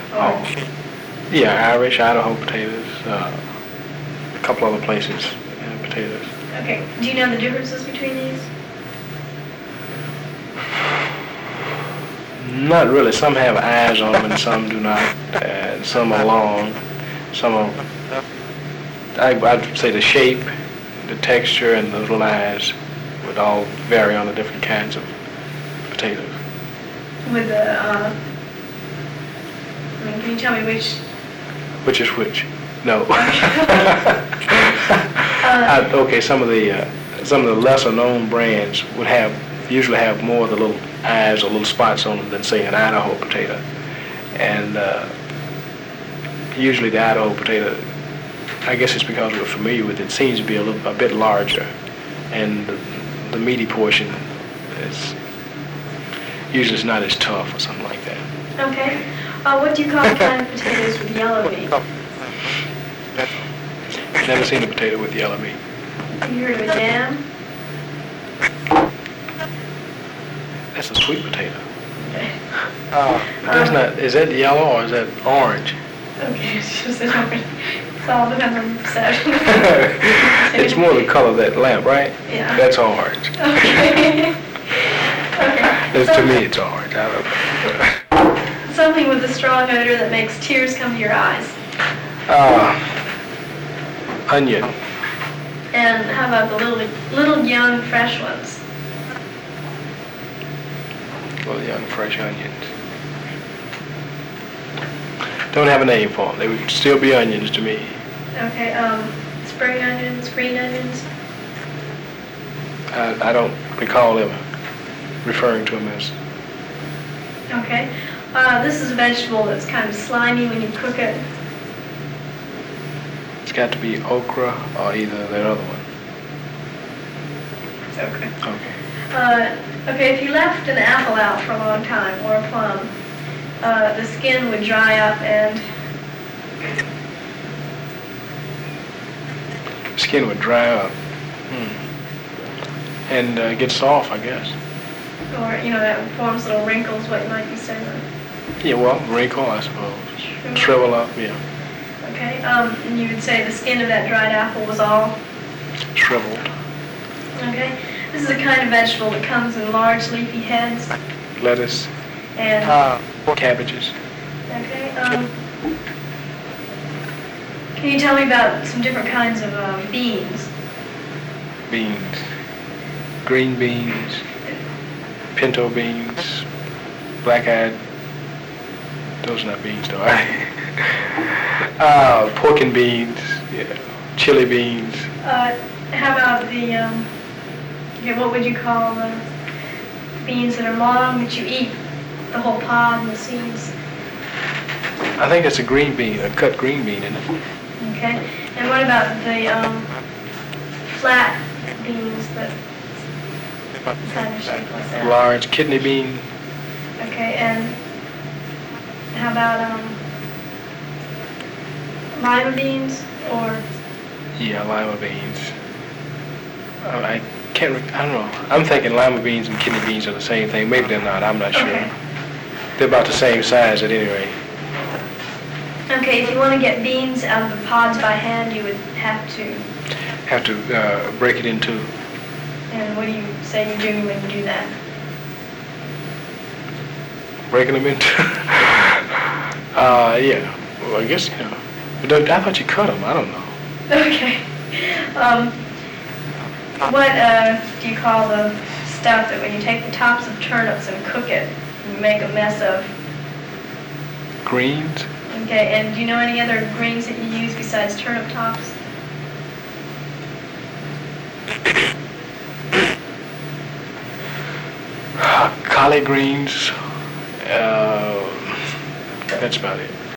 Or, Yeah, Irish, Idaho potatoes, a couple other places have potatoes. okay. Do you know the differences between these? Not really. Some have eyes on them and some do not. Some are long. Some are, I'd say the shape, the texture, and the little eyes would all vary on the different kinds of potatoes. With the, can you tell me which? Which is which? No. Okay, some of the lesser known brands would usually have more of the little eyes or little spots on them than say an Idaho potato. And usually the Idaho potato, I guess it's because we're familiar with it, seems to be a bit larger, and the meaty portion is usually it's not as tough or something like that. Okay. What do you call the kind of potatoes with yellow meat? Never seen a potato with yellow meat. Have you heard of a jam? That's a sweet potato. Okay. That's not. Is that yellow or is that orange? Okay, it's just an orange. It all depends on the perception. It's more the color of that lamp, right? Yeah. That's orange. Okay. Okay. To me, it's orange. I don't know. Something with a strong odor that makes tears come to your eyes. Onion. And how about the little young fresh ones? Little young fresh onions. Don't have a name for them. They would still be onions to me. Okay, spring onions, green onions? I don't recall ever referring to them as. Okay. This is a vegetable that's kind of slimy when you cook it. It's got to be okra or either that other one. Okay. Okay. Okay, if you left an apple out for a long time, or a plum, the skin would dry up and... Skin would dry up. And get soft, I guess. Or, that forms little wrinkles, what you might be saying. Yeah, well, wrinkle, I suppose. Shrivel up, yeah. Okay, and you would say the skin of that dried apple was all? Shriveled. Okay. This is a kind of vegetable that comes in large leafy heads. Lettuce. And cabbages. Okay. Can you tell me about some different kinds of beans? Beans. Green beans. Pinto beans. Black-eyed. Those are not beans, though. Pork and beans. Yeah. Chili beans. How about the what would you call the beans that are long that you eat the whole pod and the seeds? I think it's a green bean, a cut green bean, isn't it? Okay. And what about the flat beans that kind of shape like that? Large kidney bean. Okay. And how about lima beans or? Yeah, lima beans. I don't know. I'm thinking lima beans and kidney beans are the same thing. Maybe they're not. I'm not sure. Okay. They're about the same size at any rate. Okay, if you want to get beans out of the pods by hand, you would have to... break it into... And what do you say you do when you do that? Breaking them into... yeah. Well, I guess, But I thought you cut them. I don't know. Okay. What do you call the stuff that when you take the tops of turnips and cook it, you make a mess of? Greens? Okay, and do you know any other greens that you use besides turnip tops? Collard greens. That's about it.